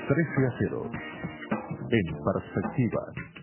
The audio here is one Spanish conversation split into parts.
13-0. En perspectiva.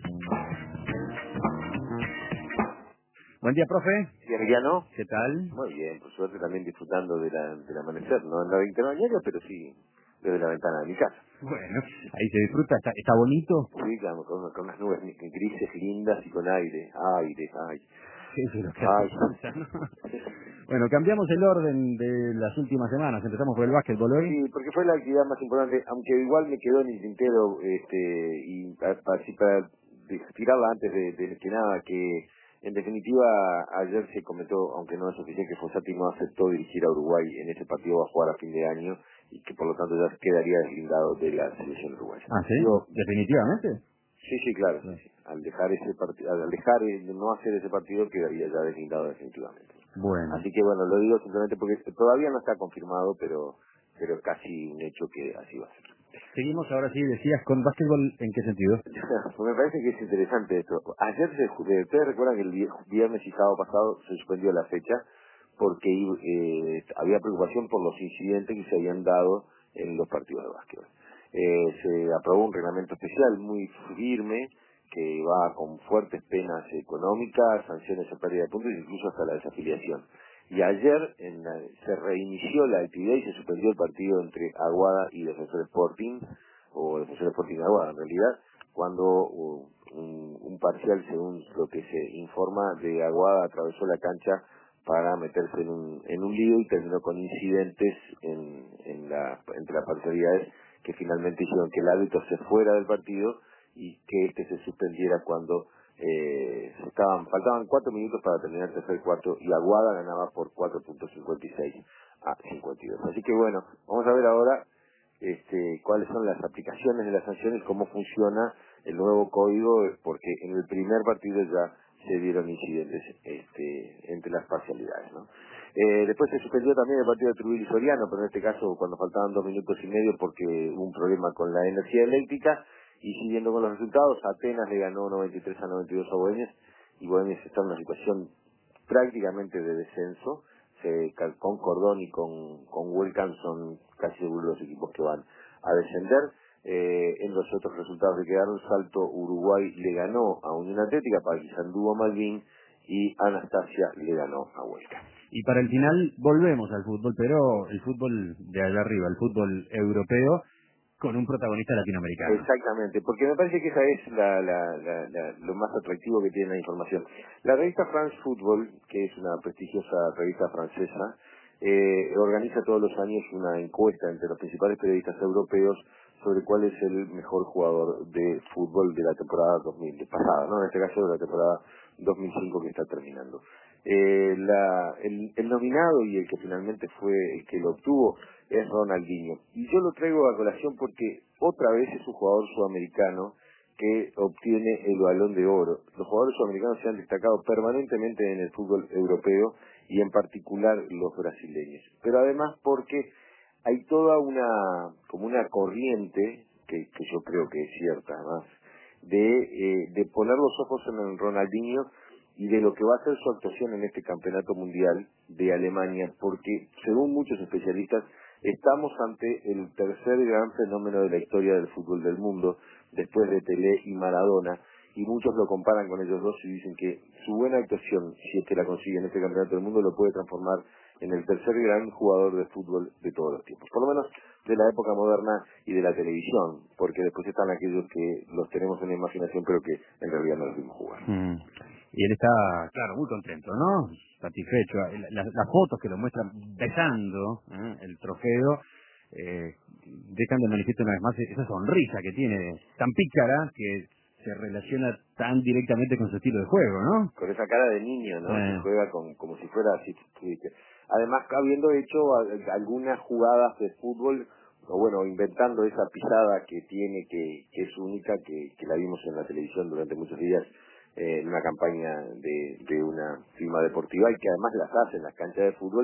Buen día, profe. ¿Y Emiliano? ¿Qué tal? Muy bien, por suerte también disfrutando del amanecer, no en la ventana bañera, pero sí desde la ventana de mi casa. Bueno, ahí se disfruta, está bonito. Sí, claro, con unas nubes grises lindas y con aire, ay. Eso es lo que Ay. hace falta, ¿no? Bueno, cambiamos el orden de las últimas semanas. Empezamos por el básquetbol hoy. Sí, porque fue la actividad más importante, aunque igual me quedó en el tintero, y para tirarla antes de que nada, que en definitiva ayer se comentó, aunque no es oficial, que Fossati no aceptó dirigir a Uruguay en ese partido, va a jugar a fin de año y que por lo tanto ya quedaría deslindado de la selección uruguaya. ¿Ah, sí? ¿Definitivamente? Sí, claro. Sí. Al dejar ese partido, no hacer ese partido, quedaría ya deslindado definitivamente. Bueno. Así que bueno, lo digo simplemente porque todavía no está confirmado, pero casi un hecho que así va a ser. Seguimos ahora sí, decías, con básquetbol, ¿en qué sentido? Me parece que es interesante esto. Ayer, ustedes recuerdan que el viernes y sábado pasado se suspendió la fecha porque había preocupación por los incidentes que se habían dado en los partidos de básquetbol. Se aprobó un reglamento especial muy firme que va con fuertes penas económicas, sanciones a pérdida de puntos e incluso hasta la desafiliación. Y ayer se reinició la actividad y se suspendió el partido entre Aguada y Defensor Sporting, o Defensor Sporting Aguada en realidad, cuando un parcial, según lo que se informa, de Aguada atravesó la cancha para meterse en un lío y terminó con incidentes entre las parcialidades que finalmente hicieron que el árbitro se fuera del partido y que este se suspendiera cuando faltaban 4 minutos para terminar el tercer cuarto y Aguada ganaba por 4.56 a 52. Así que bueno, vamos a ver ahora cuáles son las aplicaciones de las sanciones, cómo funciona el nuevo código, porque en el primer partido ya se dieron incidentes entre las parcialidades, ¿no? Después se suspendió también el partido de Trujillo y Soriano, pero en este caso cuando faltaban 2 minutos y medio porque hubo un problema con la energía eléctrica. Y siguiendo con los resultados, Atenas le ganó 93-92 a Bohemians, y Bohemians está en una situación prácticamente de descenso. Con Cordón y con Welcome son casi seguros los equipos que van a descender. En los otros resultados que quedaron, Salto Uruguay le ganó a Unión Atlética, Paysandú a Malvin y Anastasia le ganó a Huesca. Y para el final volvemos al fútbol, pero el fútbol de allá arriba, el fútbol europeo, con un protagonista latinoamericano. Exactamente, porque me parece que esa es lo más atractivo que tiene la información. La revista France Football, que es una prestigiosa revista francesa, organiza todos los años una encuesta entre los principales periodistas europeos sobre cuál es el mejor jugador de fútbol de la temporada 2000, pasada, ¿no? En este caso de la temporada 2005 que está terminando. El nominado y el que finalmente fue el que lo obtuvo es Ronaldinho. Y yo lo traigo a colación porque otra vez es un jugador sudamericano que obtiene el Balón de Oro. Los jugadores sudamericanos se han destacado permanentemente en el fútbol europeo y en particular los brasileños. Pero además porque hay toda como una corriente, que yo creo que es cierta además, de poner los ojos en el Ronaldinho y de lo que va a ser su actuación en este campeonato mundial de Alemania, porque según muchos especialistas estamos ante el tercer gran fenómeno de la historia del fútbol del mundo, después de Pelé y Maradona, y muchos lo comparan con ellos dos y dicen que su buena actuación, si es que la consigue en este campeonato del mundo, lo puede transformar en el tercer gran jugador de fútbol de todos los tiempos, por lo menos de la época moderna y de la televisión, porque después están aquellos que los tenemos en la imaginación pero que en realidad no los vimos jugar. Y él está, claro, muy contento, ¿no? Satisfecho. Las fotos que lo muestran besando el trofeo dejan de manifiesto una vez más esa sonrisa que tiene, tan pícara, que se relaciona tan directamente con su estilo de juego, ¿no? Con esa cara de niño, ¿no? Que juega como si fuera así. Además, habiendo hecho algunas jugadas de fútbol, o bueno, inventando esa pisada que tiene, que es única, que la vimos en la televisión durante muchos días, en una campaña de una firma deportiva y que además las hace en las canchas de fútbol,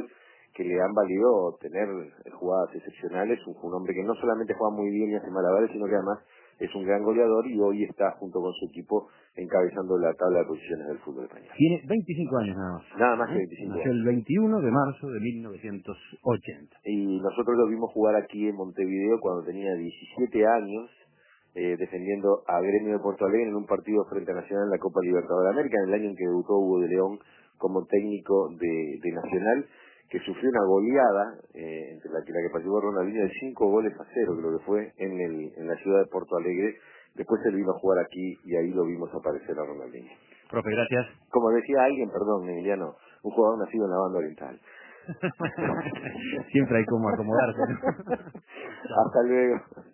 que le han valido tener jugadas excepcionales. Un hombre que no solamente juega muy bien y hace malabares, sino que además es un gran goleador y hoy está junto con su equipo encabezando la tabla de posiciones del fútbol español. Tiene 25 años nada más. Nada más que 25 Nació años. el 21 de marzo de 1980. Y nosotros lo vimos jugar aquí en Montevideo cuando tenía 17 años, defendiendo a Gremio de Porto Alegre en un partido frente a Nacional en la Copa Libertadores de América, en el año en que debutó Hugo de León como técnico de Nacional, que sufrió una goleada, entre la que participó Ronaldinho, de 5-0, creo que fue, en la ciudad de Porto Alegre. Después él vino a jugar aquí y ahí lo vimos aparecer a Ronaldinho. Profe, gracias. Como decía alguien, perdón, Emiliano, un jugador nacido en la banda oriental. Siempre hay como acomodarse, ¿no? Hasta luego.